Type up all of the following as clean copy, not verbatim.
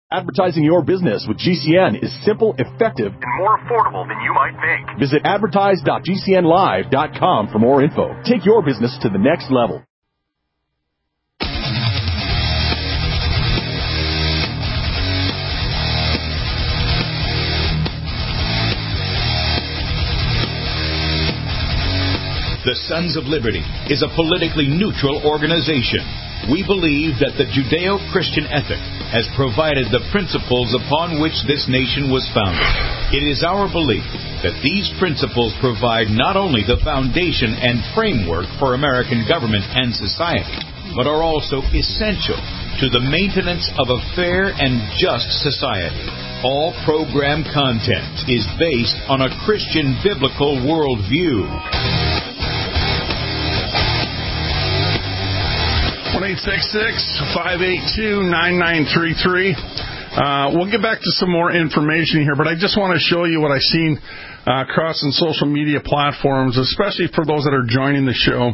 Advertising your business with GCN is simple, effective, and more affordable than you might think. Visit advertise.gcnlive.com for more info. Take your business to the next level. The Sons of Liberty is a politically neutral organization. We believe that the Judeo-Christian ethic has provided the principles upon which this nation was founded. It is our belief that these principles provide not only the foundation and framework for American government and society, but are also essential to the maintenance of a fair and just society. All program content is based on a Christian biblical worldview. 1-866-582-9933. We'll get back to some more information here, but I just want to show you what I've seen across in social media platforms, especially for those that are joining the show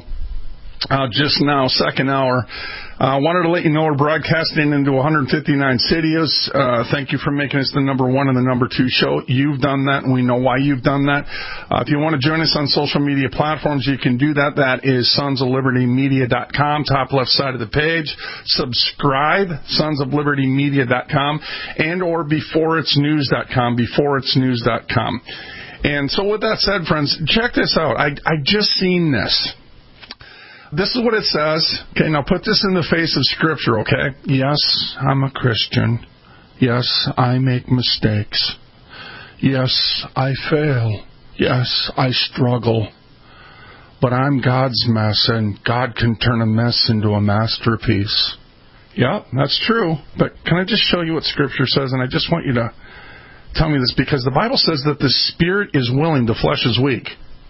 just now, second hour. Wanted to let you know we're broadcasting into 159 cities. Thank you for making us the number one and the number two show. You've done that, and we know why you've done that. If you want to join us on social media platforms, you can do that. That is sonsoflibertymedia.com, top left side of the page. Subscribe, sonsoflibertymedia.com, and or beforeitsnews.com, beforeitsnews.com. And so with that said, friends, check this out. I just seen this. This is what it says. Okay, now put this in the face of Scripture, okay? Yes, I'm a Christian. Yes, I make mistakes. Yes, I fail. Yes, I struggle. But I'm God's mess, and God can turn a mess into a masterpiece. Yeah, that's true. But can I just show you what Scripture says? And I just want you to tell me this, because the Bible says that the spirit is willing, the flesh is weak.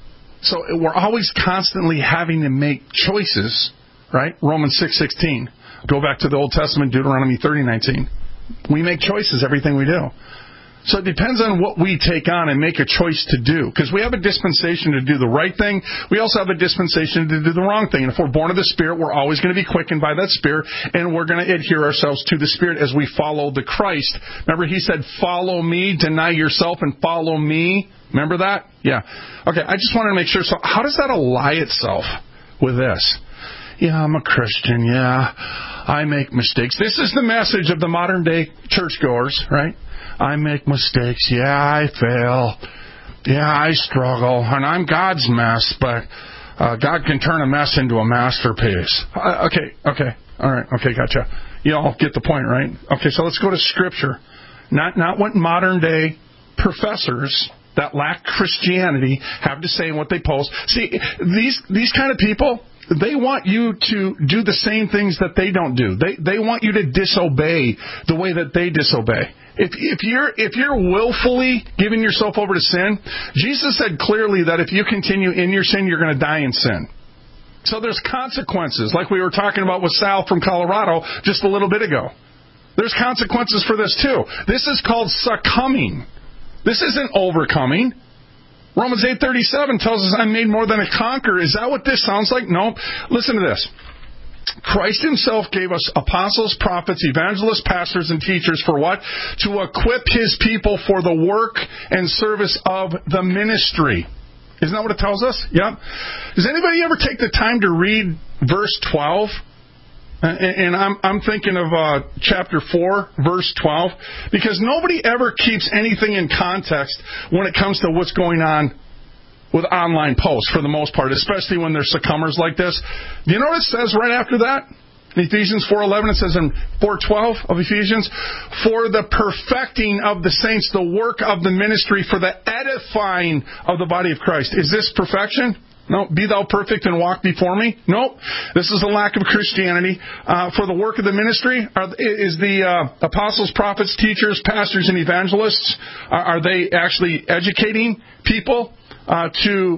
So we're always constantly having to make choices, right? Romans 6:16. Go back to the Old Testament, Deuteronomy 30:19. We make choices, everything we do. So it depends on what we take on and make a choice to do. Because we have a dispensation to do the right thing. We also have a dispensation to do the wrong thing. And if we're born of the Spirit, we're always going to be quickened by that Spirit. And we're going to adhere ourselves to the Spirit as we follow the Christ. Remember, he said, follow me, deny yourself, and follow me. Remember that? Yeah. Okay, I just wanted to make sure. So how does that ally itself with this? Yeah, I'm a Christian. Yeah, I make mistakes. This is the message of the modern day churchgoers, right? I make mistakes. Yeah, I fail. Yeah, I struggle. And I'm God's mess, but God can turn a mess into a masterpiece. Okay. All right. Okay, gotcha. You all get the point, right? Okay, so let's go to Scripture. Not what modern day professors that lack Christianity have to say in what they post. See, these kind of people, they want you to do the same things that they don't do. They want you to disobey the way that they disobey. If you're willfully giving yourself over to sin, Jesus said clearly that if you continue in your sin, you're going to die in sin. So there's consequences, like we were talking about with Sal from Colorado just a little bit ago. There's consequences for this too. This is called succumbing. This isn't overcoming. Romans 8:37 tells us I'm made more than a conqueror. Is that what this sounds like? No. Listen to this. Christ himself gave us apostles, prophets, evangelists, pastors, and teachers for what? To equip his people for the work and service of the ministry. Isn't that what it tells us? Yeah. Does anybody ever take the time to read verse 12? And I'm thinking of chapter 4, verse 12, because nobody ever keeps anything in context when it comes to what's going on with online posts, for the most part, especially when they're succumbers like this. Do you know what it says right after that? In Ephesians 4:11, it says in 4:12 of Ephesians, for the perfecting of the saints, the work of the ministry, for the edifying of the body of Christ. Is this perfection? No. Be thou perfect and walk before me? No. This is a lack of Christianity. For the work of the ministry, is the apostles, prophets, teachers, pastors, and evangelists, are they actually educating people to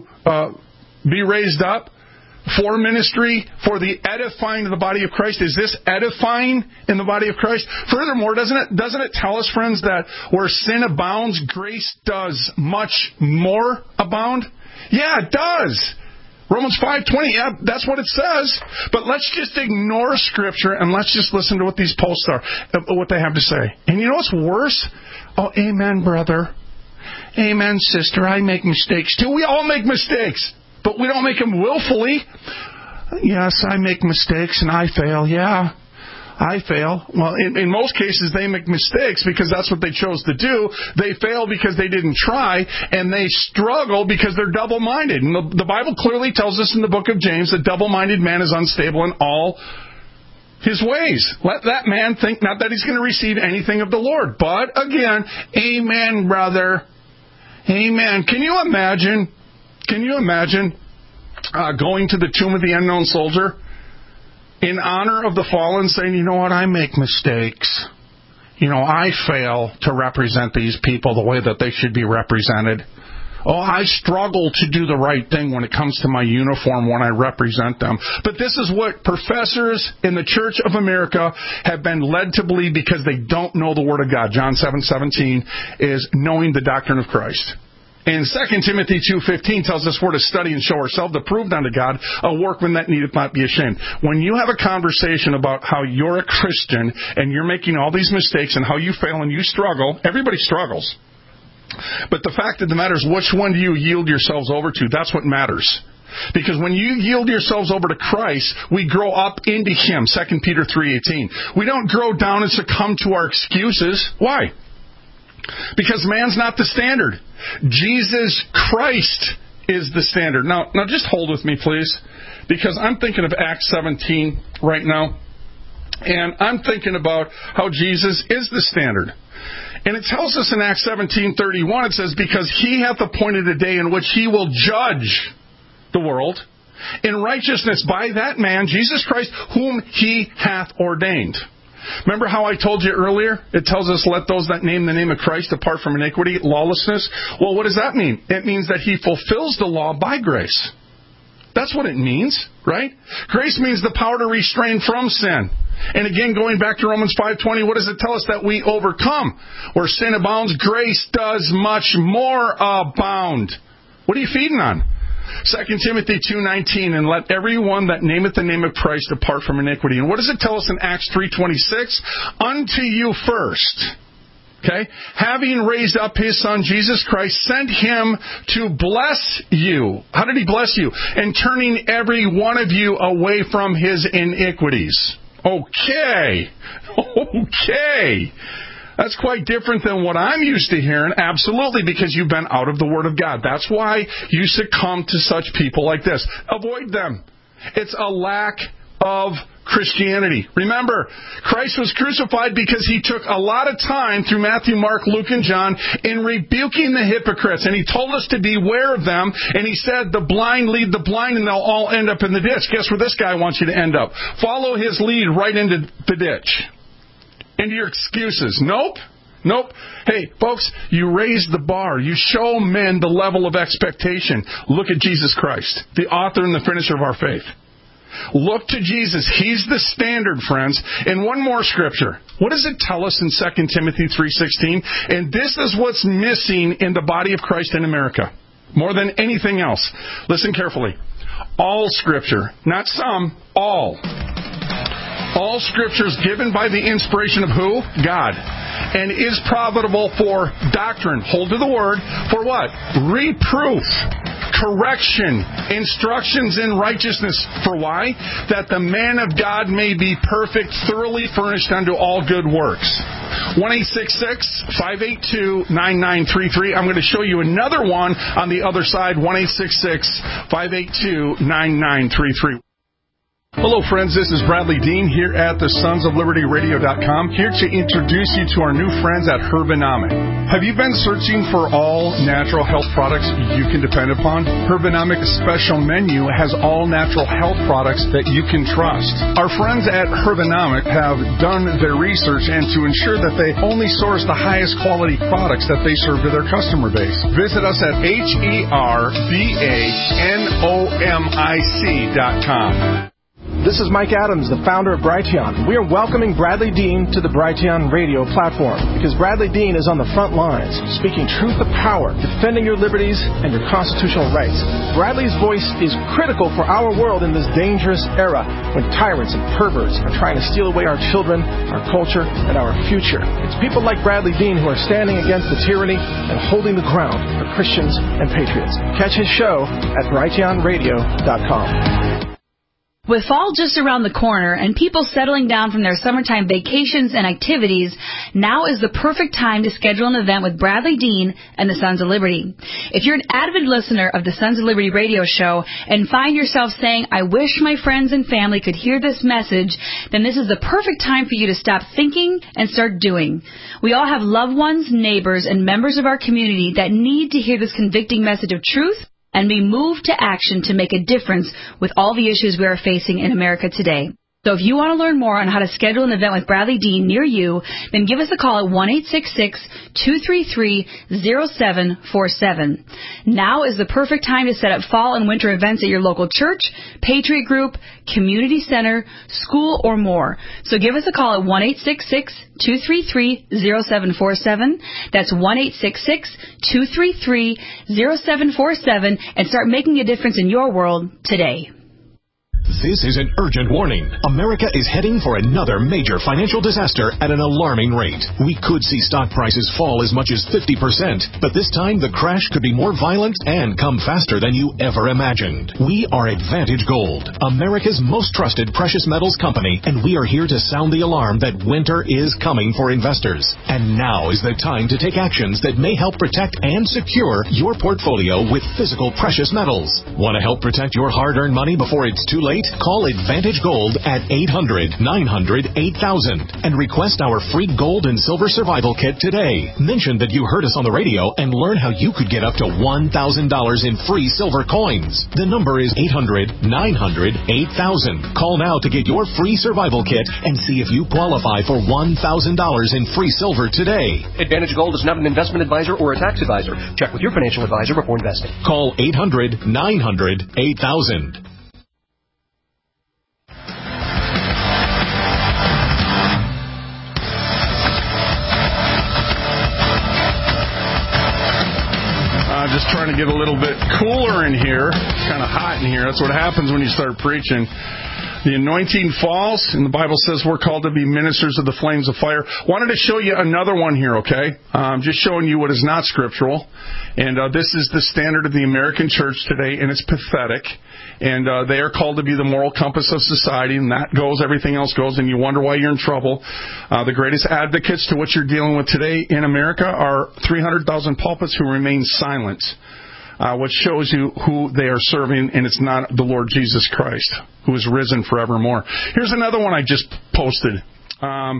be raised up for ministry, for the edifying of the body of Christ? Is this edifying in the body of Christ? Furthermore, doesn't it tell us, friends, that where sin abounds, grace does much more abound? Yeah, it does. Romans 5:20, yeah, that's what it says. But let's just ignore Scripture and let's just listen to what these posts are, what they have to say. And you know what's worse? Oh, amen, brother. Amen, sister. I make mistakes too. We all make mistakes, but we don't make them willfully. Yes, I make mistakes and I fail. Yeah, I fail. Well, in most cases, they make mistakes because that's what they chose to do. They fail because they didn't try, and they struggle because they're double-minded. And the Bible clearly tells us in the book of James that double-minded man is unstable in all his ways. Let that man think not that he's going to receive anything of the Lord. But again, amen, brother. Amen. Can you imagine going to the tomb of the unknown soldier in honor of the fallen, saying, you know what, I make mistakes. You know, I fail to represent these people the way that they should be represented. Oh, I struggle to do the right thing when it comes to my uniform when I represent them. But this is what professors in the Church of America have been led to believe because they don't know the Word of God. John 7:17 is knowing the doctrine of Christ. And 2 Timothy 2:15 tells us we're to study and show ourselves approved unto God, a workman that needeth not be ashamed. When you have a conversation about how you're a Christian and you're making all these mistakes and how you fail and you struggle, everybody struggles. But the fact of the matter is, which one do you yield yourselves over to? That's what matters. Because when you yield yourselves over to Christ, we grow up into Him, 2 Peter 3:18. We don't grow down and succumb to our excuses. Why? Because man's not the standard. Jesus Christ is the standard. Now just hold with me, please, because I'm thinking of Acts 17 right now, and I'm thinking about how Jesus is the standard. And it tells us in Acts 17:31, it says, because He hath appointed a day in which He will judge the world in righteousness by that man, Jesus Christ, whom He hath ordained. Remember how I told you earlier? It tells us, let those that name the name of Christ depart from iniquity, lawlessness. Well, what does that mean? It means that He fulfills the law by grace. That's what it means, right? Grace means the power to restrain from sin. And again, going back to Romans 5:20, what does it tell us? That we overcome. Where sin abounds, grace does much more abound. What are you feeding on? 2 Timothy 2:19, and let everyone that nameth the name of Christ depart from iniquity. And what does it tell us in Acts 3:26? Unto you first, okay, having raised up His Son, Jesus Christ, sent Him to bless you. How did He bless you? And turning every one of you away from his iniquities. Okay. That's quite different than what I'm used to hearing, absolutely, because you've been out of the Word of God. That's why you succumb to such people like this. Avoid them. It's a lack of Christianity. Remember, Christ was crucified because He took a lot of time through Matthew, Mark, Luke, and John in rebuking the hypocrites. And He told us to beware of them. And He said, the blind lead the blind and they'll all end up in the ditch. Guess where this guy wants you to end up? Follow his lead right into the ditch. Into your excuses. Nope. Hey, folks, you raise the bar. You show men the level of expectation. Look at Jesus Christ, the author and the finisher of our faith. Look to Jesus. He's the standard, friends. And one more scripture. What does it tell us in 2 Timothy 3:16? And this is what's missing in the body of Christ in America, more than anything else. Listen carefully. All scripture, not some, all. All Scripture is given by the inspiration of who? God. And is profitable for doctrine. Hold to the word. For what? Reproof. Correction. Instructions in righteousness. For why? That the man of God may be perfect, thoroughly furnished unto all good works. 1-866-582-9933. I'm going to show you another one on the other side. 1-866-582-9933. Hello, friends. This is Bradley Dean here at the SonsOfLibertyRadio.com, here to introduce you to our new friends at Herbanomic. Have you been searching for all natural health products you can depend upon? Herbanomic's special menu has all natural health products that you can trust. Our friends at Herbanomic have done their research and to ensure that they only source the highest quality products that they serve to their customer base. Visit us at HERBANOMIC.com. This is Mike Adams, the founder of Brighteon. We are welcoming Bradley Dean to the Brighteon radio platform because Bradley Dean is on the front lines, speaking truth to power, defending your liberties and your constitutional rights. Bradley's voice is critical for our world in this dangerous era when tyrants and perverts are trying to steal away our children, our culture, and our future. It's people like Bradley Dean who are standing against the tyranny and holding the ground for Christians and patriots. Catch his show at brighteonradio.com. With fall just around the corner and people settling down from their summertime vacations and activities, now is the perfect time to schedule an event with Bradley Dean and the Sons of Liberty. If you're an avid listener of the Sons of Liberty radio show and find yourself saying, I wish my friends and family could hear this message, then this is the perfect time for you to stop thinking and start doing. We all have loved ones, neighbors, and members of our community that need to hear this convicting message of truth and be moved to action to make a difference with all the issues we are facing in America today. So if you want to learn more on how to schedule an event with Bradley Dean near you, then give us a call at 1-866-233-0747. Now is the perfect time to set up fall and winter events at your local church, Patriot Group, community center, school, or more. So give us a call at 1-866-233-0747. That's 1-866-233-0747 and start making a difference in your world today. This is an urgent warning. America is heading for another major financial disaster at an alarming rate. We could see stock prices fall as much as 50%, but this time the crash could be more violent and come faster than you ever imagined. We are Advantage Gold, America's most trusted precious metals company, and we are here to sound the alarm that winter is coming for investors. And now is the time to take actions that may help protect and secure your portfolio with physical precious metals. Want to help protect your hard-earned money before it's too late? Call Advantage Gold at 800-900-8000 and request our free gold and silver survival kit today. Mention that you heard us on the radio and learn how you could get up to $1,000 in free silver coins. The number is 800-900-8000. Call now to get your free survival kit and see if you qualify for $1,000 in free silver today. Advantage Gold is not an investment advisor or a tax advisor. Check with your financial advisor before investing. Call 800-900-8000. Just trying to get a little bit cooler in here. It's kind of hot in here. That's what happens when you start preaching. The anointing falls, and the Bible says we're called to be ministers of the flames of fire. Wanted to show you another one here, okay? Just showing you what is not scriptural. And this is the standard of the American church today, and it's pathetic. And they are called to be the moral compass of society, and that goes, everything else goes, and you wonder why you're in trouble. The greatest advocates to what you're dealing with today in America are 300,000 pulpits who remain silent, which shows you who they are serving, and it's not the Lord Jesus Christ, who is risen forevermore. Here's another one I just posted. And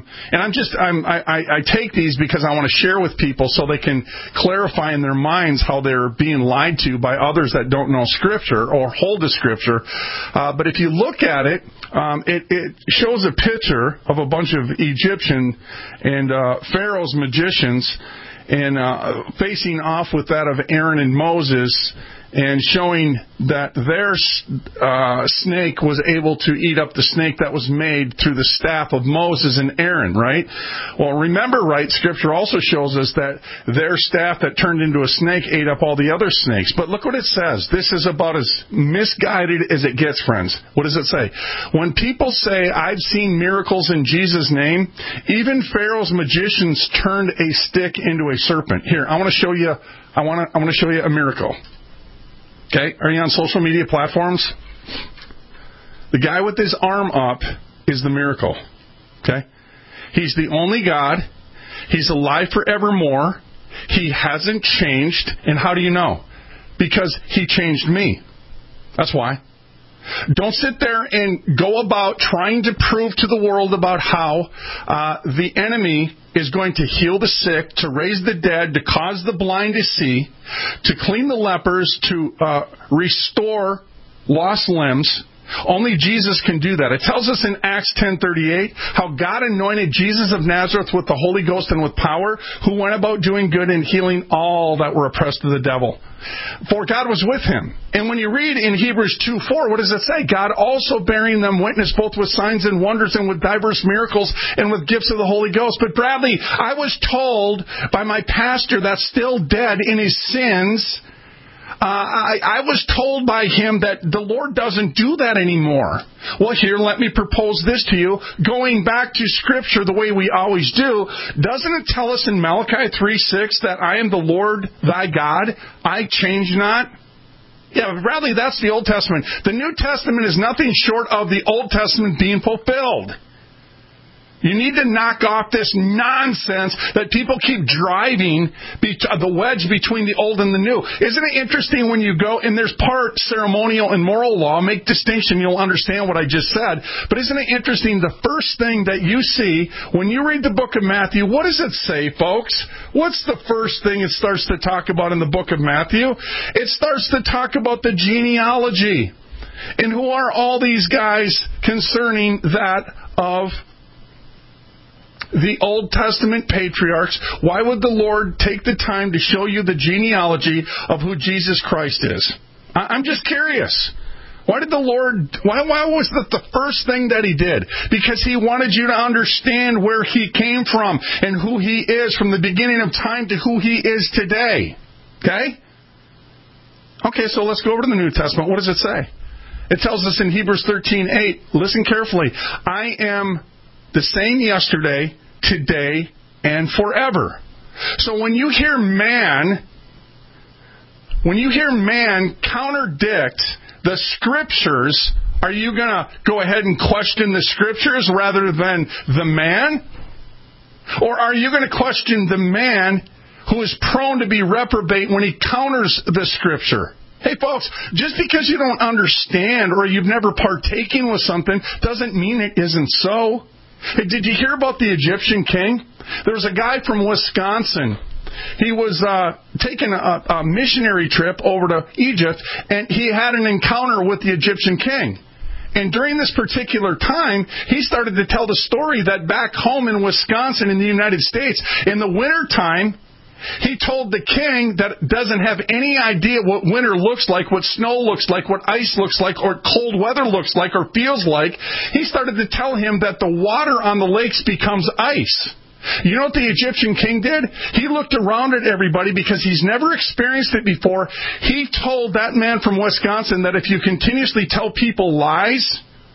I take these because I want to share with people so they can clarify in their minds how they're being lied to by others that don't know Scripture or hold to Scripture. But if you look at it, it shows a picture of a bunch of Egyptian and Pharaoh's magicians and facing off with that of Aaron and Moses, and showing that their snake was able to eat up the snake that was made through the staff of Moses and Aaron, right? Well, remember, right, Scripture also shows us that their staff that turned into a snake ate up all the other snakes. But look what it says. This is about as misguided as it gets, friends. What does it say? When people say, I've seen miracles in Jesus' name, even Pharaoh's magicians turned a stick into a serpent. Here, I want to show you a miracle. Okay, are you on social media platforms? The guy with his arm up is the miracle. Okay? He's the only God. He's alive forevermore. He hasn't changed. And how do you know? Because he changed me. That's why. Don't sit there and go about trying to prove to the world about how the enemy is going to heal the sick, to raise the dead, to cause the blind to see, to clean the lepers, to restore lost limbs. Only Jesus can do that. It tells us in Acts 10:38 how God anointed Jesus of Nazareth with the Holy Ghost and with power, who went about doing good and healing all that were oppressed of the devil. For God was with him. And when you read in Hebrews 2:4, what does it say? God also bearing them witness both with signs and wonders and with diverse miracles and with gifts of the Holy Ghost. But Bradley, I was told by my pastor that's still dead in his sins. I was told by him that the Lord doesn't do that anymore. Well, here, let me propose this to you. Going back to Scripture the way we always do, doesn't it tell us in Malachi 3:6 that I am the Lord thy God, I change not? Yeah, Bradley, that's the Old Testament. The New Testament is nothing short of the Old Testament being fulfilled. You need to knock off this nonsense that people keep driving the wedge between the old and the new. Isn't it interesting when you go, and there's part ceremonial and moral law, make distinction, you'll understand what I just said, but isn't it interesting, the first thing that you see when you read the book of Matthew, what does it say, folks? What's the first thing it starts to talk about in the book of Matthew? It starts to talk about the genealogy. And who are all these guys concerning that of the Old Testament patriarchs? Why would the Lord take the time to show you the genealogy of who Jesus Christ is? I'm just curious. Why did the Lord, why was that the first thing that He did? Because He wanted you to understand where He came from and who He is from the beginning of time to who He is today. Okay? Okay, so let's go over to the New Testament. What does it say? It tells us in Hebrews 13:8, listen carefully, I am the same yesterday, today, and forever. So when you hear man contradict the Scriptures, are you going to go ahead and question the Scriptures rather than the man? Or are you going to question the man who is prone to be reprobate when he counters the Scripture? Hey folks, just because you don't understand or you've never partaken with something doesn't mean it isn't so. Hey, did you hear about the Egyptian king? There was a guy from Wisconsin. He was taking a missionary trip over to Egypt, and he had an encounter with the Egyptian king. And during this particular time, he started to tell the story that back home in Wisconsin in the United States, in the wintertime, he told the king that doesn't have any idea what winter looks like, what snow looks like, what ice looks like, or cold weather looks like or feels like. He started to tell him that the water on the lakes becomes ice. You know what the Egyptian king did? He looked around at everybody because he's never experienced it before. He told that man from Wisconsin that if you continuously tell people lies,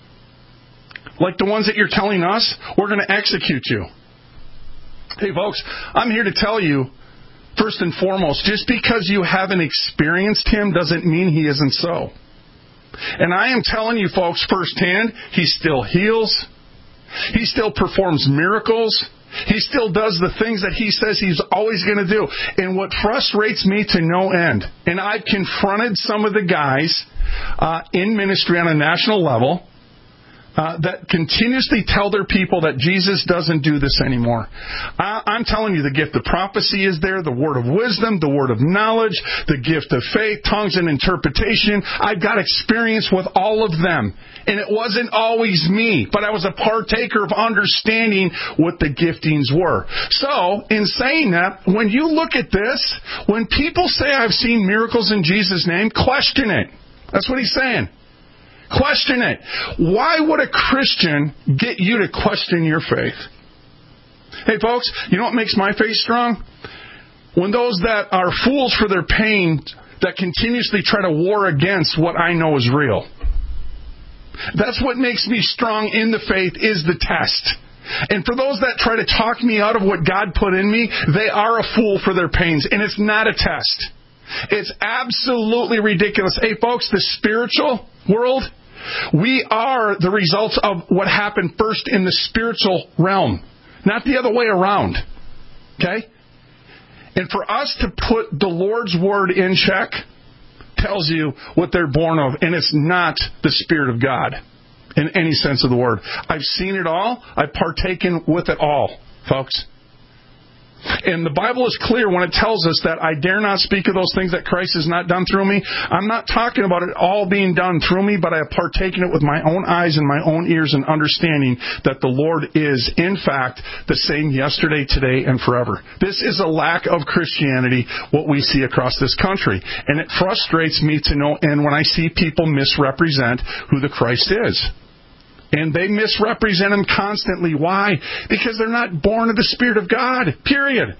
like the ones that you're telling us, we're going to execute you. Hey folks, I'm here to tell you, first and foremost, just because you haven't experienced Him doesn't mean He isn't so. And I am telling you folks firsthand, He still heals. He still performs miracles. He still does the things that He says He's always going to do. And what frustrates me to no end, and I've confronted some of the guys in ministry on a national level, that continuously tell their people that Jesus doesn't do this anymore. I'm telling you, the gift of prophecy is there, the word of wisdom, the word of knowledge, the gift of faith, tongues and interpretation. I've got experience with all of them. And it wasn't always me, but I was a partaker of understanding what the giftings were. So, in saying that, when you look at this, when people say I've seen miracles in Jesus' name, question it. That's what he's saying. Question it. Why would a Christian get you to question your faith? Hey folks, you know what makes my faith strong? When those that are fools for their pain, that continuously try to war against what I know is real. That's what makes me strong in the faith, is the test. And for those that try to talk me out of what God put in me, they are a fool for their pains, and it's not a test. It's absolutely ridiculous. Hey folks, the spiritual world, we are the results of what happened first in the spiritual realm, not the other way around. Okay? And for us to put the Lord's word in check tells you what they're born of, and it's not the Spirit of God in any sense of the word. I've seen it all. I've partaken with it all, folks. And the Bible is clear when it tells us that I dare not speak of those things that Christ has not done through me. I'm not talking about it all being done through me, but I have partaken it with my own eyes and my own ears and understanding that the Lord is, in fact, the same yesterday, today, and forever. This is a lack of Christianity, what we see across this country. And it frustrates me to know, and when I see people misrepresent who the Christ is. And they misrepresent him constantly. Why? Because they're not born of the Spirit of God. Period.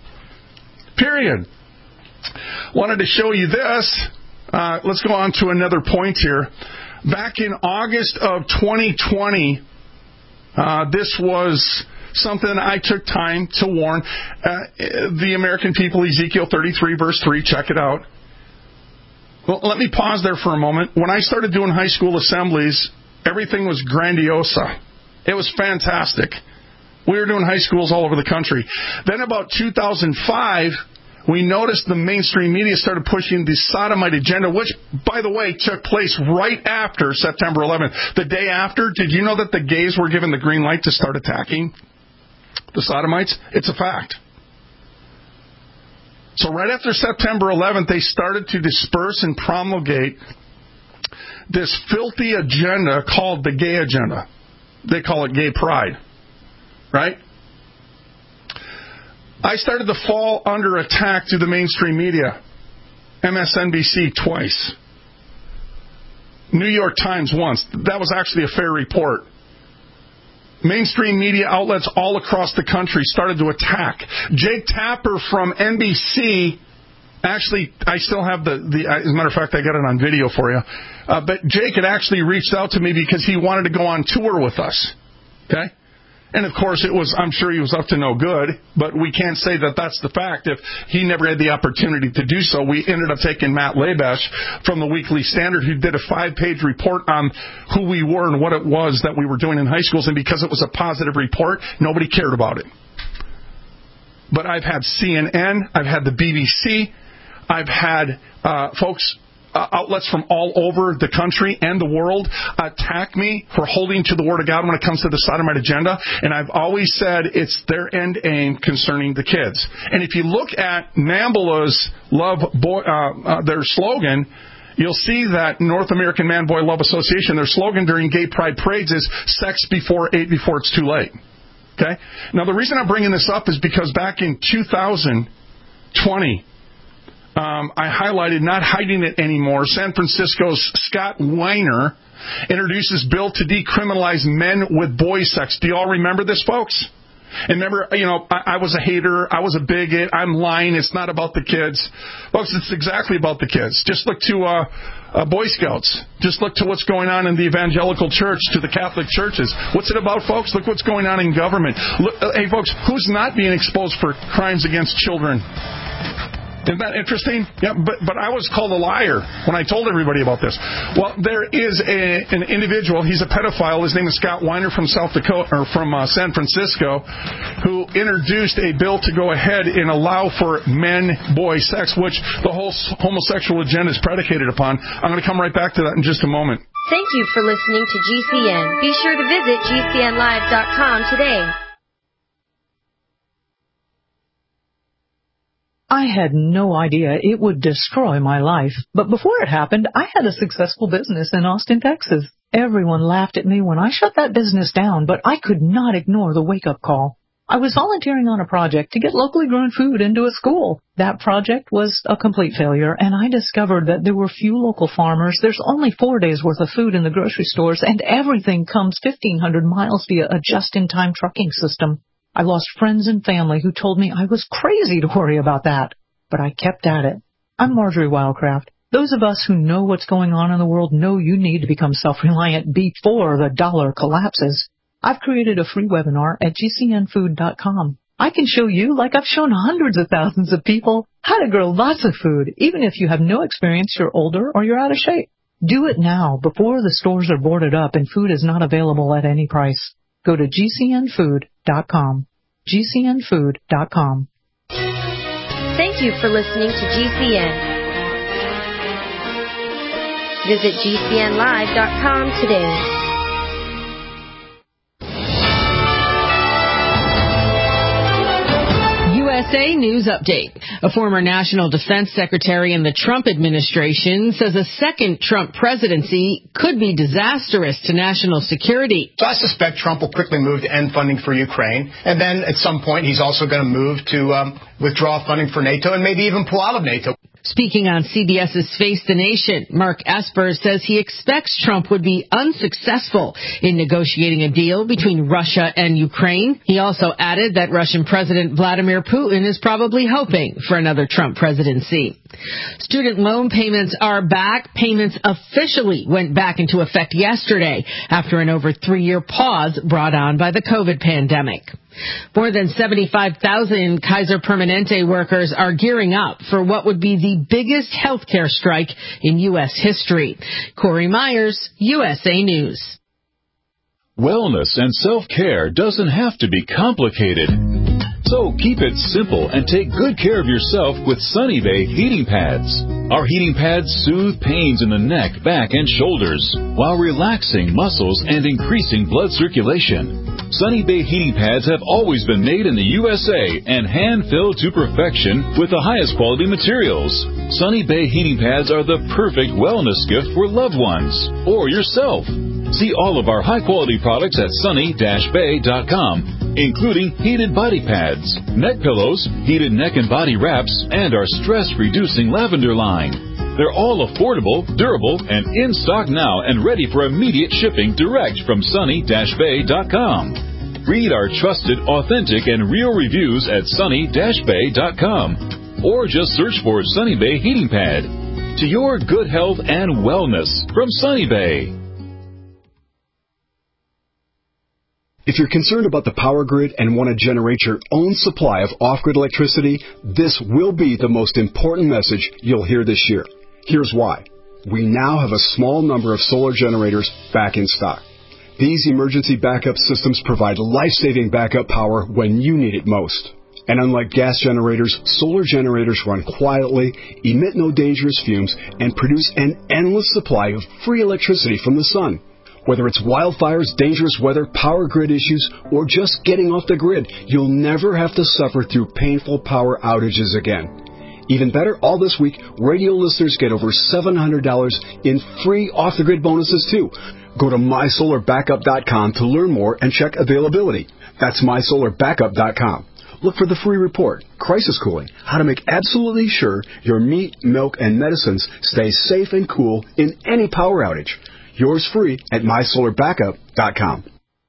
Wanted to show you this. Let's go on to another point here. Back in August of 2020, this was something I took time to warn the American people. Ezekiel 33, verse 3. Check it out. Well, let me pause there for a moment. When I started doing high school assemblies, everything was grandiosa. It was fantastic. We were doing high schools all over the country. Then about 2005, we noticed the mainstream media started pushing the sodomite agenda, which, by the way, took place right after September 11th. The day after, did you know that the gays were given the green light to start attacking the sodomites? It's a fact. So right after September 11th, they started to disperse and promulgate this filthy agenda called the gay agenda. They call it gay pride, right? I started to fall under attack through the mainstream media. MSNBC twice. New York Times once. That was actually a fair report. Mainstream media outlets all across the country started to attack. Jake Tapper from NBC, actually, I still have the as a matter of fact, I got it on video for you. But Jake had actually reached out to me because he wanted to go on tour with us. Okay? And of course, I'm sure he was up to no good, but we can't say that that's the fact if he never had the opportunity to do so. We ended up taking Matt Labesh from the Weekly Standard, who did a 5-page report on who we were and what it was that we were doing in high schools, and because it was a positive report, nobody cared about it. But I've had CNN, I've had the BBC, I've had outlets from all over the country and the world attack me for holding to the Word of God when it comes to the sodomite agenda. And I've always said it's their end aim concerning the kids. And if you look at NAMBLA's their slogan, you'll see that North American Man Boy Love Association, their slogan during gay pride parades is sex before it's too late. Okay? Now, the reason I'm bringing this up is because back in 2020, I highlighted, not hiding it anymore, San Francisco's Scott Weiner introduces bill to decriminalize men with boy sex. Do you all remember this, folks? And remember, I was a hater, I was a bigot, I'm lying, it's not about the kids. Folks, it's exactly about the kids. Just look to Boy Scouts. Just look to what's going on in the evangelical church, to the Catholic churches. What's it about, folks? Look what's going on in government. Look, hey, folks, who's not being exposed for crimes against children? Isn't that interesting? Yeah, but I was called a liar when I told everybody about this. Well, there is an individual. He's a pedophile. His name is Scott Weiner from San Francisco, who introduced a bill to go ahead and allow for men-boy sex, which the whole homosexual agenda is predicated upon. I'm going to come right back to that in just a moment. Thank you for listening to GCN. Be sure to visit GCNlive.com today. I had no idea it would destroy my life, but before it happened, I had a successful business in Austin, Texas. Everyone laughed at me when I shut that business down, but I could not ignore the wake-up call. I was volunteering on a project to get locally grown food into a school. That project was a complete failure, and I discovered that there were few local farmers. There's only 4 days' worth of food in the grocery stores, and everything comes 1,500 miles via a just-in-time trucking system. I lost friends and family who told me I was crazy to worry about that, but I kept at it. I'm Marjorie Wildcraft. Those of us who know what's going on in the world know you need to become self-reliant before the dollar collapses. I've created a free webinar at GCNfood.com. I can show you, like I've shown hundreds of thousands of people, how to grow lots of food, even if you have no experience, you're older, or you're out of shape. Do it now before the stores are boarded up and food is not available at any price. Go to GCNfood.com. GCNfood.com. Thank you for listening to GCN. Visit GCNlive.com today. U.S. USA News Update. A former National Defense Secretary in the Trump administration says a second Trump presidency could be disastrous to national security. So I suspect Trump will quickly move to end funding for Ukraine, and then at some point he's also going to move to withdraw funding for NATO and maybe even pull out of NATO. Speaking on CBS's Face the Nation, Mark Esper says he expects Trump would be unsuccessful in negotiating a deal between Russia and Ukraine. He also added that Russian President Vladimir Putin is probably hoping for another Trump presidency. Student loan payments are back. Payments officially went back into effect yesterday after an over 3-year pause brought on by the COVID pandemic. More than 75,000 Kaiser Permanente workers are gearing up for what would be the biggest healthcare strike in U.S. history. Corey Myers, USA News. Wellness and self-care doesn't have to be complicated. So keep it simple and take good care of yourself with Sunny Bay heating pads. Our heating pads soothe pains in the neck, back, and shoulders while relaxing muscles and increasing blood circulation. Sunny Bay heating pads have always been made in the USA and hand-filled to perfection with the highest quality materials. Sunny Bay heating pads are the perfect wellness gift for loved ones or yourself. See all of our high-quality products at sunny-bay.com, including heated body pads, neck pillows, heated neck and body wraps, and our stress-reducing lavender line. They're all affordable, durable, and in stock now and ready for immediate shipping direct from sunny-bay.com. Read our trusted, authentic, and real reviews at sunny-bay.com or just search for Sunny Bay Heating Pad. To your good health and wellness from Sunny Bay. If you're concerned about the power grid and want to generate your own supply of off-grid electricity, this will be the most important message you'll hear this year. Here's why. We now have a small number of solar generators back in stock. These emergency backup systems provide life-saving backup power when you need it most. And unlike gas generators, solar generators run quietly, emit no dangerous fumes, and produce an endless supply of free electricity from the sun. Whether it's wildfires, dangerous weather, power grid issues, or just getting off the grid, you'll never have to suffer through painful power outages again. Even better, all this week, radio listeners get over $700 in free off-the-grid bonuses, too. Go to mysolarbackup.com to learn more and check availability. That's mysolarbackup.com. Look for the free report, Crisis Cooling, how to make absolutely sure your meat, milk, and medicines stay safe and cool in any power outage. Yours free at mysolarbackup.com.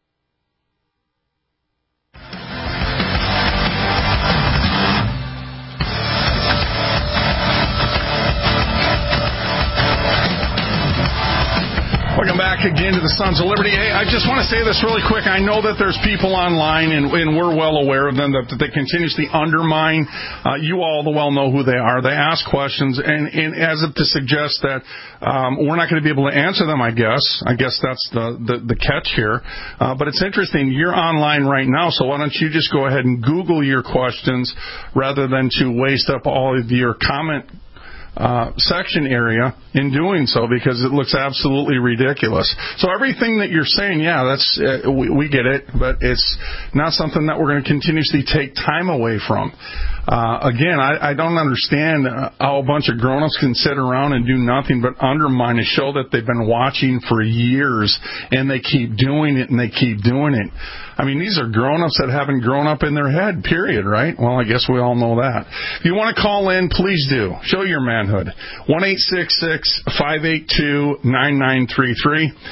Welcome back again to the Sons of Liberty. Hey, I just want to say this really quick. I know that there's people online, and we're well aware of them, that they continuously undermine. You all well know who they are. They ask questions, and as if to suggest that we're not going to be able to answer them, I guess. I guess that's the catch here. But it's interesting. You're online right now, so why don't you just go ahead and Google your questions rather than to waste up all of your comment section area in doing so, because it looks absolutely ridiculous. So everything that you're saying, yeah, that's we get it, but it's not something that we're going to continuously take time away from. Again, I don't understand how a bunch of grown-ups can sit around and do nothing but undermine a show that they've been watching for years, and they keep doing it, and they keep doing it. I mean, these are grown-ups that haven't grown up in their head, period, right? Well, I guess we all know that. If you want to call in, please do. Show your manhood. 1-866-582-9933.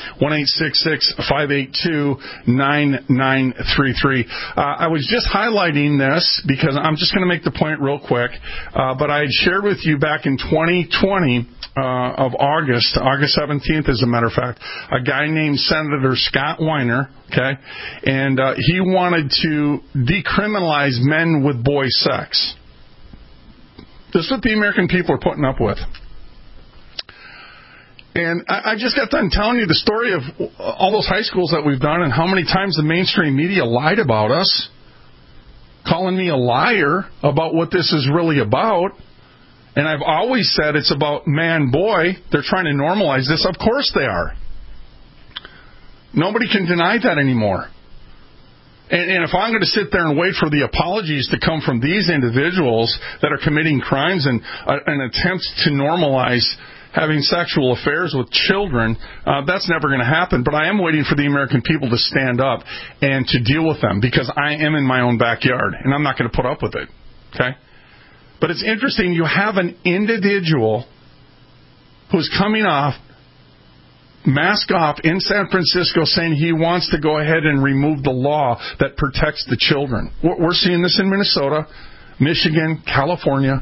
1-866-582-9933. I was just highlighting this because I'm just going to make the point real quick, but I had shared with you back in 2020 of August 17th, as a matter of fact, a guy named Senator Scott Weiner, okay, and he wanted to decriminalize men with boy sex. This is what the American people are putting up with. And I just got done telling you the story of all those high schools that we've done and how many times the mainstream media lied about us, calling me a liar about what this is really about. And I've always said it's about man-boy. They're trying to normalize this. Of course they are. Nobody can deny that anymore. And if I'm going to sit there and wait for the apologies to come from these individuals that are committing crimes and an attempt to normalize having sexual affairs with children, that's never going to happen. But I am waiting for the American people to stand up and to deal with them, because I am in my own backyard, and I'm not going to put up with it. Okay? But it's interesting, you have an individual who's coming off, mask off in San Francisco, saying he wants to go ahead and remove the law that protects the children. We're seeing this in Minnesota, Michigan, California.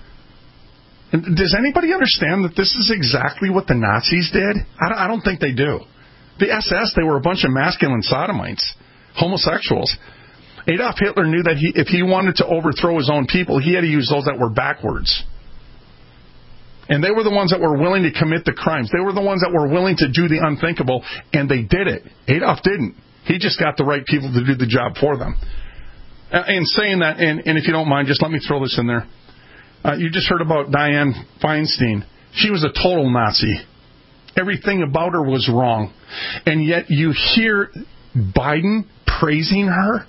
And does anybody understand that this is exactly what the Nazis did? I don't think they do. The SS, they were a bunch of masculine sodomites, homosexuals. Adolf Hitler knew that if he wanted to overthrow his own people, he had to use those that were backwards. And they were the ones that were willing to commit the crimes. They were the ones that were willing to do the unthinkable, and they did it. Adolf didn't. He just got the right people to do the job for them. And saying that, and if you don't mind, just let me throw this in there. You just heard about Dianne Feinstein. She was a total Nazi. Everything about her was wrong. And yet you hear Biden praising her.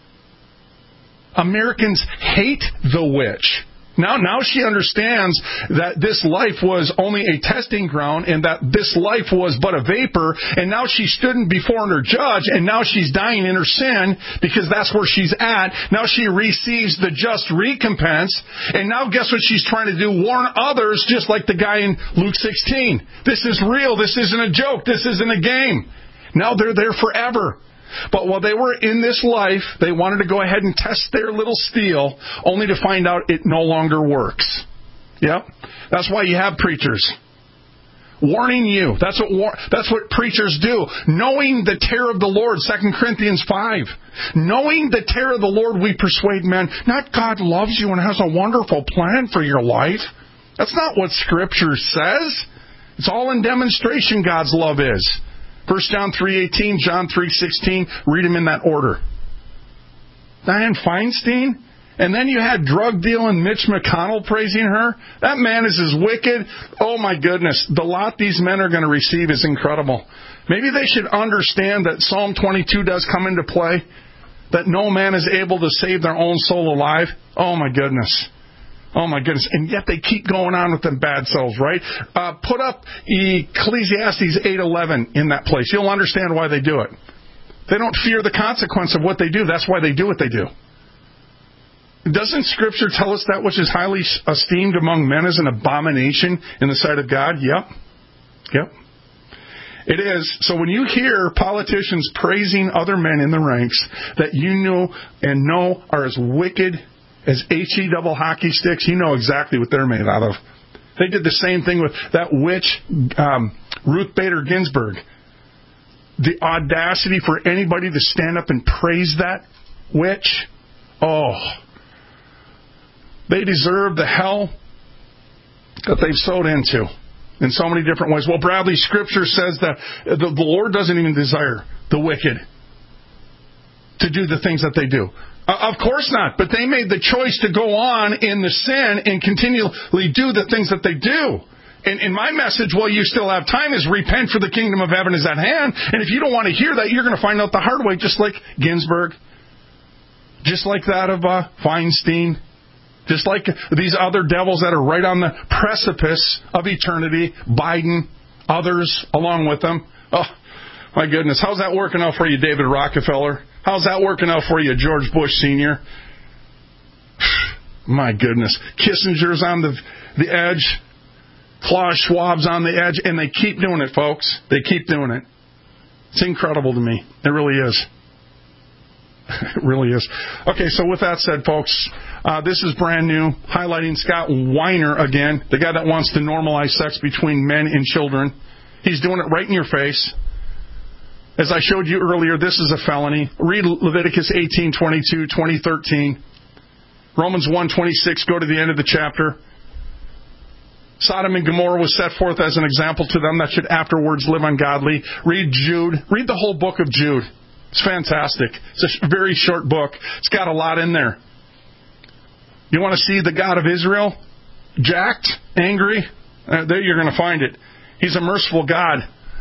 Americans hate the witch. Now she understands that this life was only a testing ground and that this life was but a vapor, and now she stood before her judge, and now she's dying in her sin because that's where she's at. Now she receives the just recompense, and now guess what she's trying to do? Warn others, just like the guy in Luke 16. This is real. This isn't a joke. This isn't a game. Now they're there forever. But while they were in this life, they wanted to go ahead and test their little steel, only to find out it no longer works. Yep. That's why you have preachers warning you. That's what preachers do. Knowing the terror of the Lord, 2 Corinthians 5. Knowing the terror of the Lord, we persuade men. Not God loves you and has a wonderful plan for your life. That's not what Scripture says. It's all in demonstration God's love is. 1 John 3:18, John 3:16, read them in that order. Dianne Feinstein? And then you had drug dealing Mitch McConnell praising her? That man is as wicked. Oh my goodness. The lot these men are going to receive is incredible. Maybe they should understand that Psalm 22 does come into play. That no man is able to save their own soul alive. Oh my goodness. Oh my goodness. And yet they keep going on with them bad souls, right? Put up Ecclesiastes 8:11 in that place. You'll understand why they do it. They don't fear the consequence of what they do. That's why they do what they do. Doesn't Scripture tell us that which is highly esteemed among men is an abomination in the sight of God? Yep. It is. So when you hear politicians praising other men in the ranks that you know are as wicked as HE double hockey sticks, you know exactly what they're made out of. They did the same thing with that witch, Ruth Bader Ginsburg. The audacity for anybody to stand up and praise that witch. Oh, they deserve the hell that they've sowed into in so many different ways. Well, Bradley, Scripture says that the Lord doesn't even desire the wicked to do the things that they do. Of course not, but they made the choice to go on in the sin and continually do the things that they do. And my message, while you still have time, is repent, for the kingdom of heaven is at hand. And if you don't want to hear that, you're going to find out the hard way, just like Ginsburg, just like that of Feinstein, just like these other devils that are right on the precipice of eternity, Biden, others along with them. Oh, my goodness. How's that working out for you, David Rockefeller? How's that working out for you, George Bush Sr.? My goodness. Kissinger's on the edge. Klaus Schwab's on the edge. And they keep doing it, folks. They keep doing it. It's incredible to me. It really is. It really is. Okay, so with that said, folks, this is brand new, highlighting Scott Weiner again, the guy that wants to normalize sex between men and children. He's doing it right in your face. As I showed you earlier, this is a felony. Read Leviticus 18:22, 20:13. Romans 1:26, go to the end of the chapter. Sodom and Gomorrah was set forth as an example to them that should afterwards live ungodly. Read Jude. Read the whole book of Jude. It's fantastic. It's a very short book. It's got a lot in there. You want to see the God of Israel? Jacked? Angry? There you're going to find it. He's a merciful God.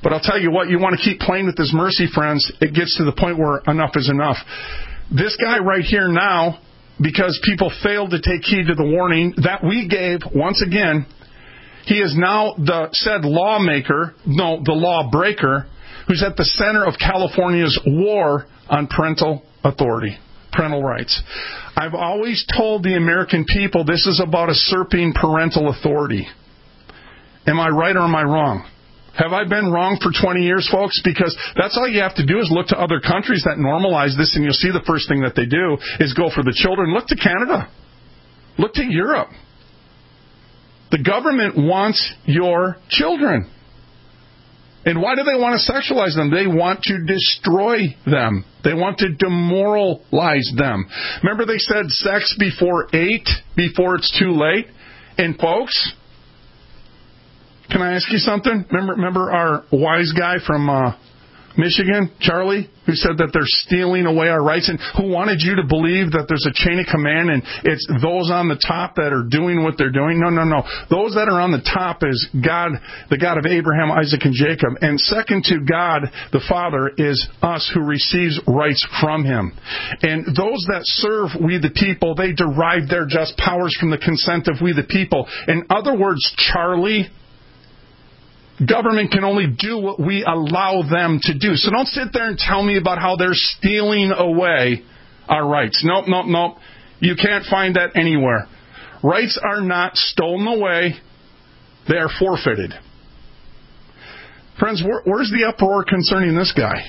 But I'll tell you what, you want to keep playing with this mercy, friends. It gets to the point where enough is enough. This guy right here now, because people failed to take heed to the warning that we gave, once again, he is now the said lawmaker, no, the lawbreaker, who's at the center of California's war on parental authority, parental rights. I've always told the American people this is about usurping parental authority. Am I right or am I wrong? Have I been wrong for 20 years, folks? Because that's all you have to do is look to other countries that normalize this, and you'll see the first thing that they do is go for the children. Look to Canada. Look to Europe. The government wants your children. And why do they want to sexualize them? They want to destroy them. They want to demoralize them. Remember they said sex before 8, before it's too late? And folks, can I ask you something? Remember our wise guy from Michigan, Charlie, who said that they're stealing away our rights, and who wanted you to believe that there's a chain of command and it's those on the top that are doing what they're doing? No. Those that are on the top is God, the God of Abraham, Isaac, and Jacob. And second to God, the Father, is us who receives rights from Him. And those that serve we the people, they derive their just powers from the consent of we the people. In other words, Charlie, government can only do what we allow them to do. So don't sit there and tell me about how they're stealing away our rights. Nope. You can't find that anywhere. Rights are not stolen away. They are forfeited. Friends, where's the uproar concerning this guy?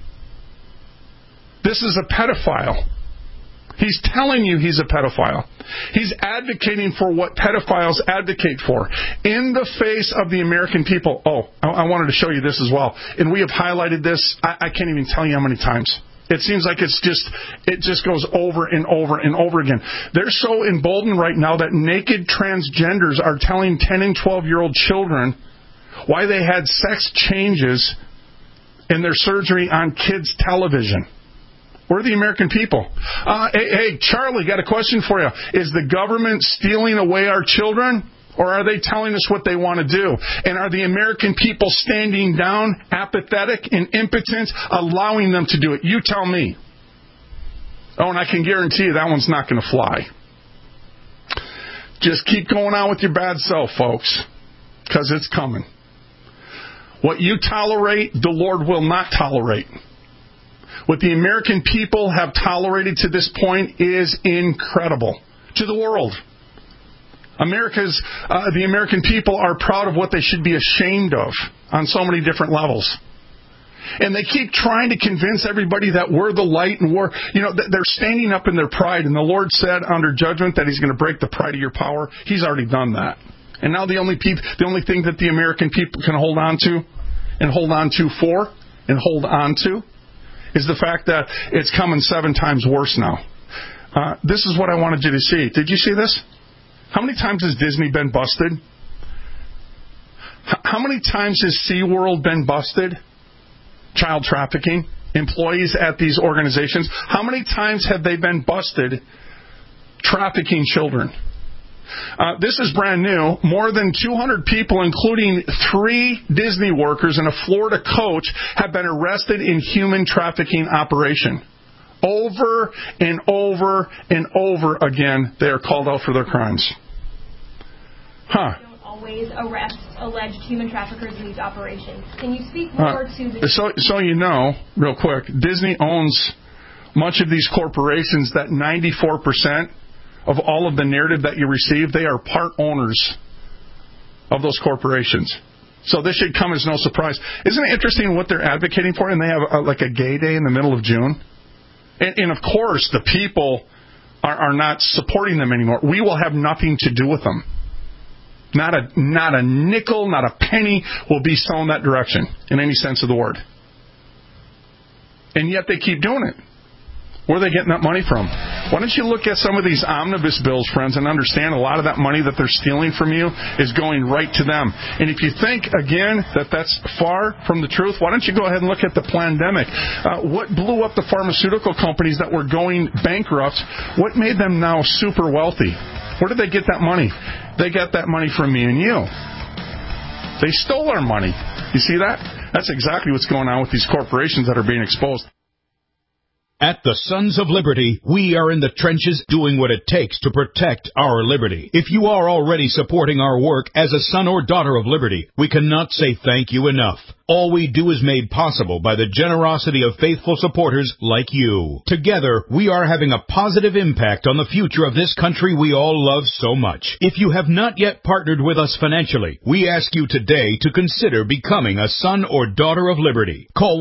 This is a pedophile. He's telling you he's a pedophile. He's advocating for what pedophiles advocate for in the face of the American people. Oh, I wanted to show you this as well. And we have highlighted this. I can't even tell you how many times. It seems like it just goes over and over and over again. They're so emboldened right now that naked transgenders are telling 10 and 12-year-old children why they had sex changes in their surgery on kids' television. Where are the American people? Hey, Charlie, got a question for you. Is the government stealing away our children? Or are they telling us what they want to do? And are the American people standing down, apathetic and impotent, allowing them to do it? You tell me. Oh, and I can guarantee you that one's not going to fly. Just keep going on with your bad self, folks, because it's coming. What you tolerate, the Lord will not tolerate. What the American people have tolerated to this point is incredible to the world. The American people are proud of what they should be ashamed of on so many different levels. And they keep trying to convince everybody that we're the light and they're standing up in their pride. And the Lord said under judgment that He's going to break the pride of your power. He's already done that. And now the only thing that the American people can hold on to is the fact that it's coming 7 times worse now. This is what I wanted you to see. Did you see this? How many times has Disney been busted? How many times has SeaWorld been busted? Child trafficking. Employees at these organizations. How many times have they been busted trafficking children? This is brand new. More than 200 people, including 3 Disney workers and a Florida coach, have been arrested in human trafficking operation. Over and over and over again, they are called out for their crimes. Huh. Don't always arrest alleged human traffickers in these operations. Can you speak more to the... So you know, real quick, Disney owns much of these corporations that 94% of all of the narrative that you receive, they are part owners of those corporations. So this should come as no surprise. Isn't it interesting what they're advocating for? And they have like a gay day in the middle of June. And of course, the people are not supporting them anymore. We will have nothing to do with them. Not a nickel, not a penny will be sown that direction in any sense of the word. And yet they keep doing it. Where are they getting that money from? Why don't you look at some of these omnibus bills, friends, and understand a lot of that money that they're stealing from you is going right to them. And if you think, again, that that's far from the truth, why don't you go ahead and look at the pandemic? What blew up the pharmaceutical companies that were going bankrupt? What made them now super wealthy? Where did they get that money? They got that money from me and you. They stole our money. You see that? That's exactly what's going on with these corporations that are being exposed. At the Sons of Liberty, we are in the trenches doing what it takes to protect our liberty. If you are already supporting our work as a son or daughter of liberty, we cannot say thank you enough. All we do is made possible by the generosity of faithful supporters like you. Together, we are having a positive impact on the future of this country we all love so much. If you have not yet partnered with us financially, we ask you today to consider becoming a son or daughter of liberty. Call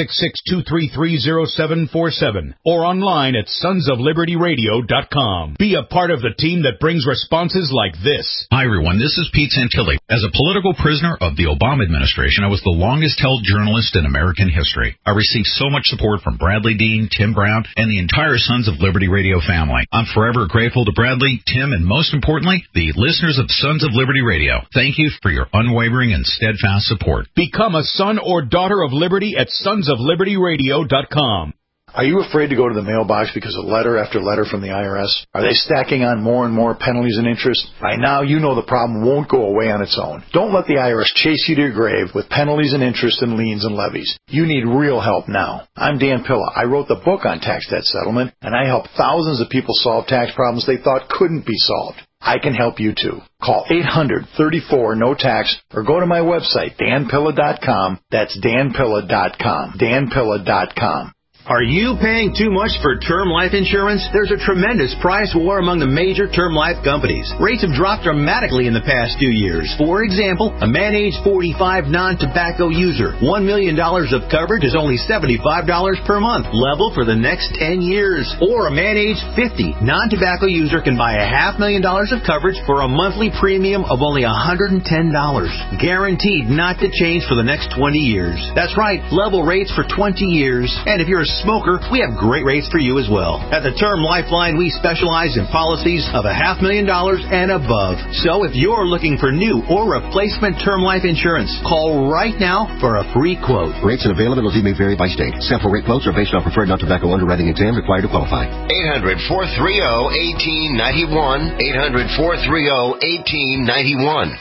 1-866-233-0747 or online at sonsoflibertyradio.com. Be a part of the team that brings responses like this. Hi, everyone. This is Pete Santilli. As a political prisoner of the Obama administration, I was the longest-held journalist in American history. I received so much support from Bradley Dean, Tim Brown, and the entire Sons of Liberty Radio family. I'm forever grateful to Bradley, Tim, and most importantly, the listeners of Sons of Liberty Radio. Thank you for your unwavering and steadfast support. Become a son or daughter of liberty at sonsoflibertyradio.com. Are you afraid to go to the mailbox because of letter after letter from the IRS? Are they stacking on more and more penalties and interest? By now, you know the problem won't go away on its own. Don't let the IRS chase you to your grave with penalties and interest and liens and levies. You need real help now. I'm Dan Pilla. I wrote the book on tax debt settlement, and I help thousands of people solve tax problems they thought couldn't be solved. I can help you too. Call 800-34-NO-TAX or go to my website, danpilla.com. That's danpilla.com. danpilla.com. Are you paying too much for term life insurance? There's a tremendous price war among the major term life companies. Rates have dropped dramatically in the past few years. For example, a man age 45 non-tobacco user, $1 million of coverage is only $75 per month, level for the next 10 years. Or a man age 50 non-tobacco user can buy $500,000 of coverage for a monthly premium of only $110, guaranteed not to change for the next 20 years. That's right, level rates for 20 years. And if you're a smoker, we have great rates for you as well. At the Term Lifeline, we specialize in policies of $500,000 and above. So if you're looking for new or replacement term life insurance, call right now for a free quote. Rates and availability may vary by state. Sample rate quotes are based on preferred non-tobacco underwriting exam required to qualify. 800-430-1891. 800-430-1891.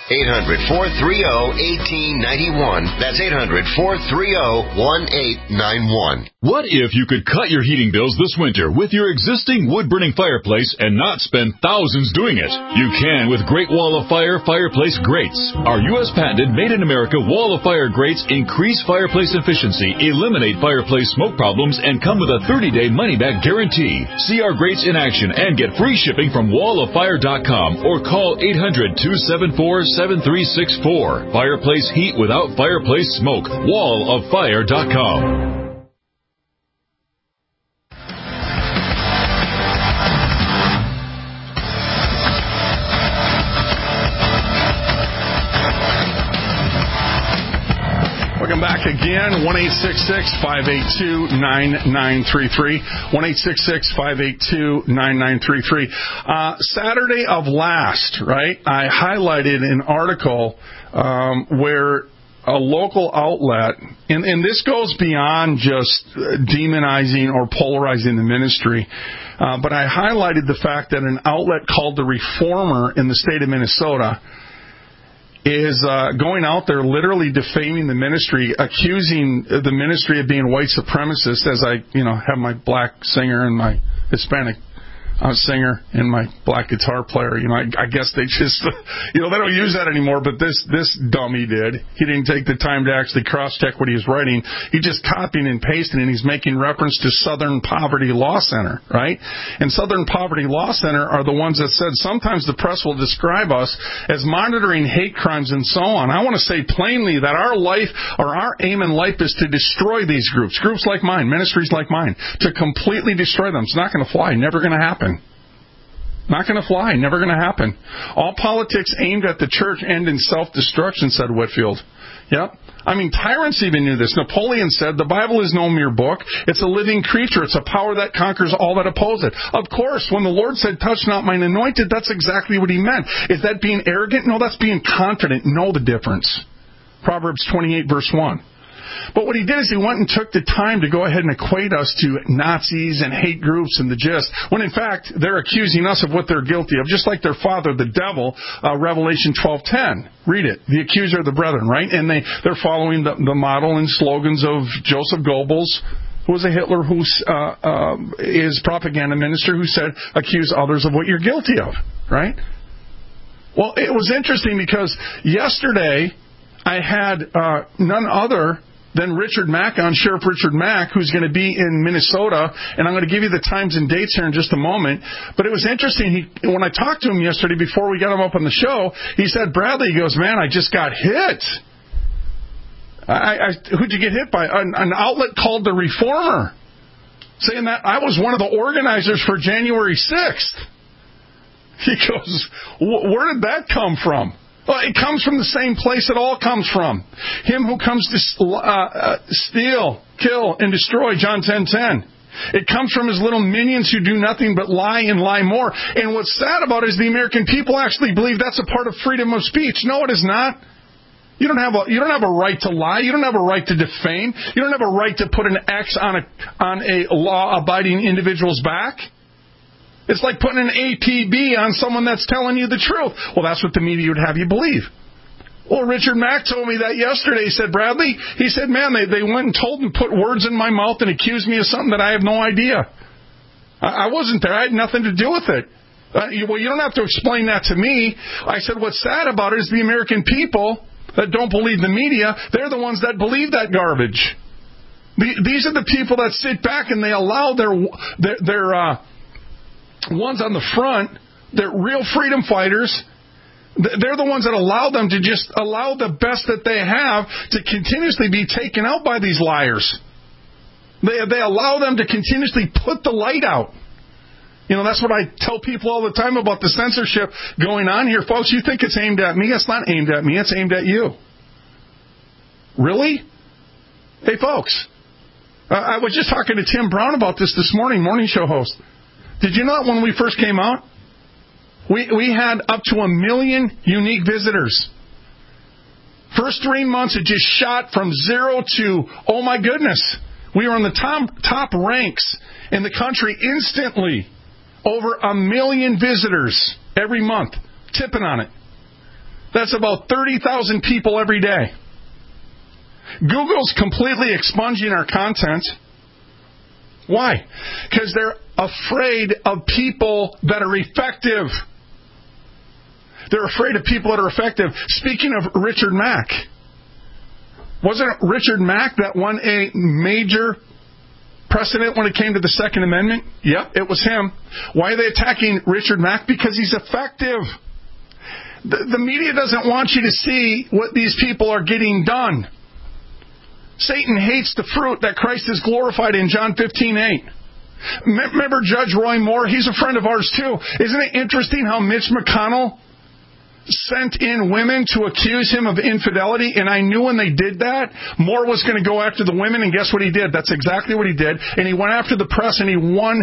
800-430-1891. That's 800-430-1891. What if you could cut your heating bills this winter with your existing wood-burning fireplace and not spend thousands doing it? You can with Great Wall of Fire fireplace grates. Our U.S. patented made-in-America Wall of Fire grates increase fireplace efficiency, eliminate fireplace smoke problems, and come with a 30-day money-back guarantee. See our grates in action and get free shipping from walloffire.com or call 800-274-7364. Fireplace heat without fireplace smoke. walloffire.com. Welcome back again, 1-866-582-9933, 1-866-582-9933. Saturday of last, right, I highlighted an article where a local outlet, and this goes beyond just demonizing or polarizing the ministry, but I highlighted the fact that an outlet called The Reformer in the state of Minnesota is going out there literally defaming the ministry, accusing the ministry of being white supremacist, as I, have my black singer and my Hispanic singer and my black guitar player. I guess they just, they don't use that anymore, but this dummy did. He didn't take the time to actually cross-check what he was writing. He just copying and pasting, and he's making reference to Southern Poverty Law Center, right? And Southern Poverty Law Center are the ones that said sometimes the press will describe us as monitoring hate crimes and so on. I want to say plainly that our life, or our aim in life, is to destroy these groups like mine, ministries like mine, to completely destroy them. It's not going to fly, never going to happen. Not going to fly. Never going to happen. All politics aimed at the church end in self-destruction, said Whitfield. Yep. Tyrants even knew this. Napoleon said, the Bible is no mere book. It's a living creature. It's a power that conquers all that oppose it. Of course, when the Lord said, touch not mine anointed, that's exactly what he meant. Is that being arrogant? No, that's being confident. Know the difference. Proverbs 28, verse 1. But what he did is he went and took the time to go ahead and equate us to Nazis and hate groups and the gist, when in fact they're accusing us of what they're guilty of, just like their father, the devil, Revelation 12:10. Read it. The accuser of the brethren, right? And they're following the model and slogans of Joseph Goebbels, who was a Hitler, who is propaganda minister, who said, accuse others of what you're guilty of, right? Well, it was interesting because yesterday I had none other than Richard Mack on, Sheriff Richard Mack, who's going to be in Minnesota, and I'm going to give you the times and dates here in just a moment. But it was interesting, when I talked to him yesterday before we got him up on the show, he said, Bradley, he goes, man, I just got hit. Who'd you get hit by? An outlet called The Reformer, saying that I was one of the organizers for January 6th. He goes, where did that come from? Well, it comes from the same place it all comes from. Him who comes to steal, kill, and destroy, John 10:10. It comes from his little minions who do nothing but lie and lie more. And what's sad about it is the American people actually believe that's a part of freedom of speech. No, it is not. You don't have a right to lie. You don't have a right to defame. You don't have a right to put an X on a law-abiding individual's back. It's like putting an APB on someone that's telling you the truth. Well, that's what the media would have you believe. Well, Richard Mack told me that yesterday. He said, Bradley, he said, man, they went and told and put words in my mouth and accused me of something that I have no idea. I wasn't there. I had nothing to do with it. Well, you don't have to explain that to me. I said, what's sad about it is the American people that don't believe the media, they're the ones that believe that garbage. These are the people that sit back and they allow their ones on the front, they're real freedom fighters. They're the ones that allow them to just allow the best that they have to continuously be taken out by these liars. They allow them to continuously put the light out. You know, that's what I tell people all the time about the censorship going on here. Folks, you think it's aimed at me. It's not aimed at me. It's aimed at you. Really? Hey, folks. I was just talking to Tim Brown about this morning, morning show host. Did you know that when we first came out, we had up to 1 million unique visitors? First 3 months, it just shot from 0 to, oh my goodness, we were in the top ranks in the country instantly. Over 1 million visitors every month, tipping on it. That's about 30,000 people every day. Google's completely expunging our content. Why? Because they're afraid of people that are effective. They're afraid of people that are effective. Speaking of Richard Mack, wasn't it Richard Mack that won a major precedent when it came to the Second Amendment? Yep, it was him. Why are they attacking Richard Mack? Because he's effective. The media doesn't want you to see what these people are getting done. Satan hates the fruit that Christ is glorified in John 15:8. Remember Judge Roy Moore? He's a friend of ours too. Isn't it interesting how Mitch McConnell sent in women to accuse him of infidelity? And I knew when they did that, Moore was going to go after the women, and guess what he did? That's exactly what he did. And he went after the press, and he won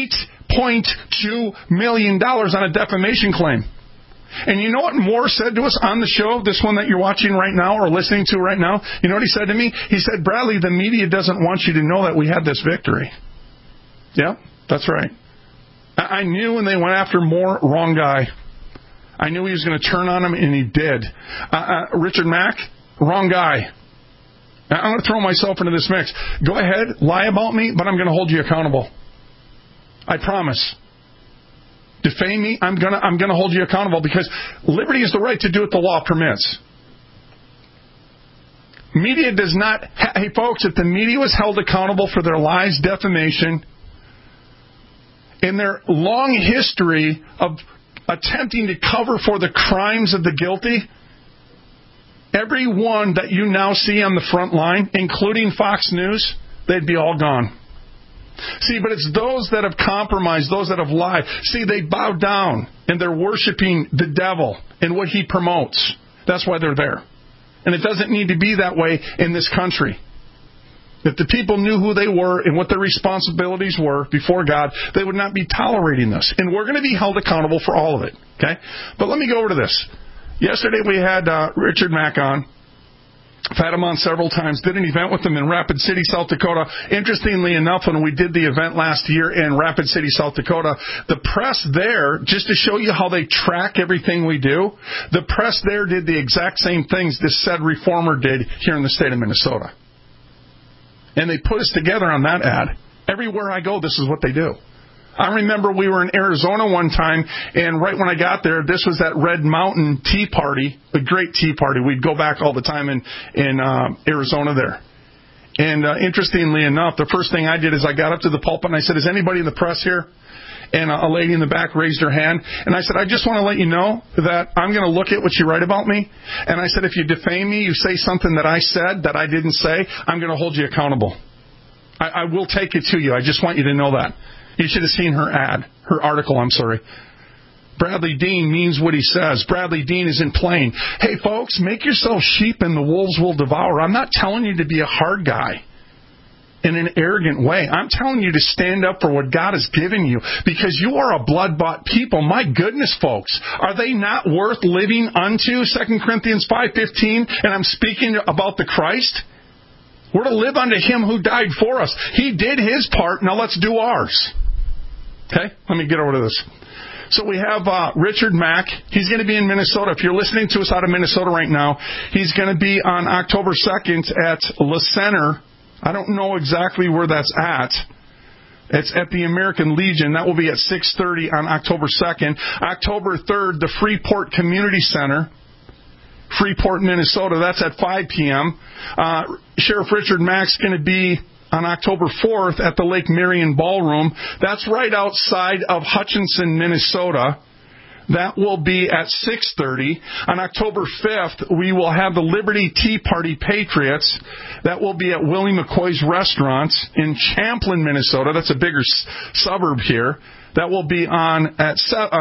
$8.2 million on a defamation claim. And you know what Moore said to us on the show, this one that you're watching right now or listening to right now? You know what he said to me? He said, Bradley, the media doesn't want you to know that we had this victory. Yeah, that's right. I knew when they went after Moore, wrong guy. I knew he was going to turn on him, and he did. Richard Mack, wrong guy. I'm going to throw myself into this mix. Go ahead, lie about me, but I'm going to hold you accountable. I promise. Defame me, I'm going to hold you accountable, because liberty is the right to do what the law permits. Media does not... Hey, folks, if the media was held accountable for their lies, defamation, in their long history of attempting to cover for the crimes of the guilty, every one that you now see on the front line, including Fox News, they'd be all gone. See, but it's those that have compromised, those that have lied. See, they bow down, and they're worshiping the devil and what he promotes. That's why they're there. And it doesn't need to be that way in this country. If the people knew who they were and what their responsibilities were before God, they would not be tolerating this. And we're going to be held accountable for all of it. Okay? But let me go over to this. Yesterday we had Richard Mack on. I've had him on several times. Did an event with him in Rapid City, South Dakota. Interestingly enough, when we did the event last year in Rapid City, South Dakota, the press there, just to show you how they track everything we do, the press there did the exact same things this said reformer did here in the state of Minnesota. And they put us together on that ad. Everywhere I go, this is what they do. I remember we were in Arizona one time, and right when I got there, this was that Red Mountain Tea Party, a great tea party. We'd go back all the time in Arizona there. And interestingly enough, the first thing I did is I got up to the pulpit and I said, is anybody in the press here? And a lady in the back raised her hand. And I said, I just want to let you know that I'm going to look at what you write about me. And I said, if you defame me, you say something that I said that I didn't say, I'm going to hold you accountable. I will take it to you. I just want you to know that. You should have seen her article, I'm sorry. Bradley Dean means what he says. Bradley Dean is in plain. Hey, folks, make yourselves sheep and the wolves will devour. I'm not telling you to be a hard guy in an arrogant way. I'm telling you to stand up for what God has given you because you are a blood-bought people. My goodness, folks, are they not worth living unto? 2 Corinthians 5:15, and I'm speaking about the Christ. We're to live unto Him who died for us. He did His part. Now let's do ours. Okay? Let me get over to this. So we have Richard Mack. He's going to be in Minnesota. If you're listening to us out of Minnesota right now, he's going to be on October 2nd at Le Center. I don't know exactly where that's at. It's at the American Legion. That will be at 6:30 on October 2nd. October 3rd, the Freeport Community Center. Freeport, Minnesota. That's at 5 p.m. Sheriff Richard Mack's going to be on October 4th at the Lake Marion Ballroom. That's right outside of Hutchinson, Minnesota. That will be at 6:30. On October 5th, we will have the Liberty Tea Party Patriots. That will be at Willie McCoy's Restaurant in Champlin, Minnesota. That's a bigger suburb here. That will be on at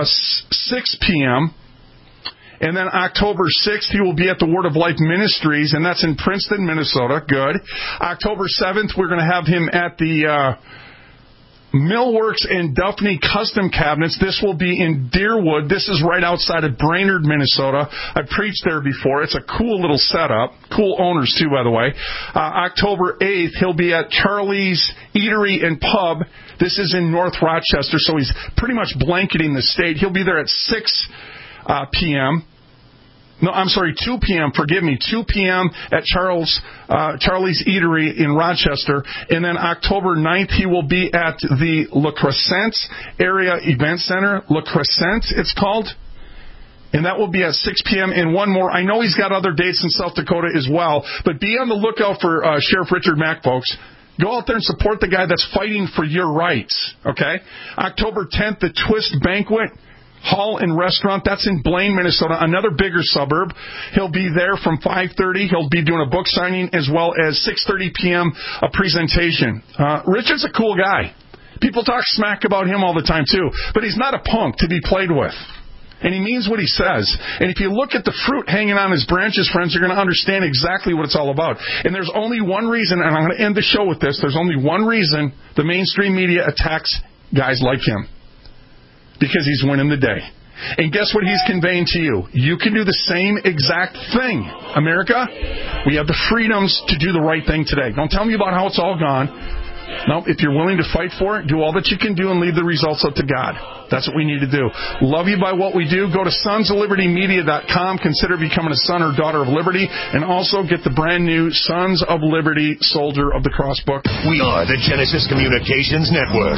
6 p.m. And then October 6th, he will be at the Word of Life Ministries, and that's in Princeton, Minnesota. Good. October 7th, we're going to have him at the Millworks and Duffney Custom Cabinets. This will be in Deerwood. This is right outside of Brainerd, Minnesota. I've preached there before. It's a cool little setup. Cool owners, too, by the way. October 8th, he'll be at Charlie's Eatery and Pub. This is in North Rochester, so he's pretty much blanketing the state. He'll be there at 6 p.m. No, I'm sorry, 2 p.m., forgive me, 2 p.m. at Charlie's Eatery in Rochester. And then October 9th, he will be at the Le Crescent Area Event Center. Le Crescent, it's called. And that will be at 6 p.m. And one more. I know he's got other dates in South Dakota as well, but be on the lookout for Sheriff Richard Mack, folks. Go out there and support the guy that's fighting for your rights, okay? October 10th, the Twist Banquet Hall and Restaurant. That's in Blaine, Minnesota, another bigger suburb. He'll be there from 5:30. He'll be doing a book signing as well as 6:30 p.m. a presentation. Richard's a cool guy. People talk smack about him all the time, too. But he's not a punk to be played with. And he means what he says. And if you look at the fruit hanging on his branches, friends, you're going to understand exactly what it's all about. And there's only one reason, and I'm going to end the show with this, there's only one reason the mainstream media attacks guys like him. Because he's winning the day. And guess what he's conveying to you? You can do the same exact thing. America, we have the freedoms to do the right thing today. Don't tell me about how it's all gone. No, if you're willing to fight for it, do all that you can do and leave the results up to God. That's what we need to do. Love you by what we do. Go to sonsoflibertymedia.com. Consider becoming a son or daughter of liberty. And also get the brand new Sons of Liberty Soldier of the Cross book. We are the Genesis Communications Network.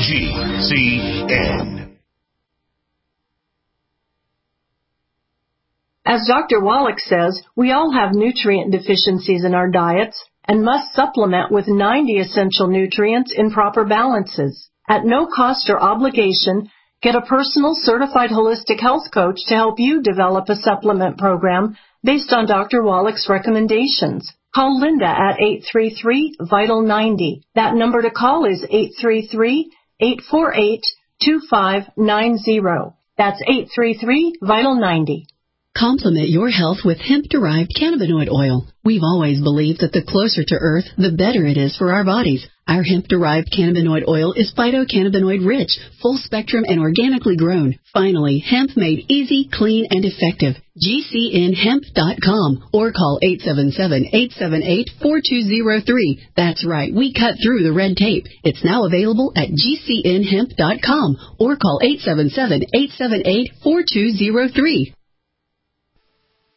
GCN. As Dr. Wallach says, we all have nutrient deficiencies in our diets and must supplement with 90 essential nutrients in proper balances. At no cost or obligation, get a personal certified holistic health coach to help you develop a supplement program based on Dr. Wallach's recommendations. Call Linda at 833-VITAL-90. That number to call is 833-848-2590. That's 833-VITAL-90. Complement your health with hemp-derived cannabinoid oil. We've always believed that the closer to Earth, the better it is for our bodies. Our hemp-derived cannabinoid oil is phytocannabinoid-rich, full-spectrum, and organically grown. Finally, hemp made easy, clean, and effective. GCNhemp.com or call 877-878-4203. That's right, we cut through the red tape. It's now available at GCNhemp.com or call 877-878-4203.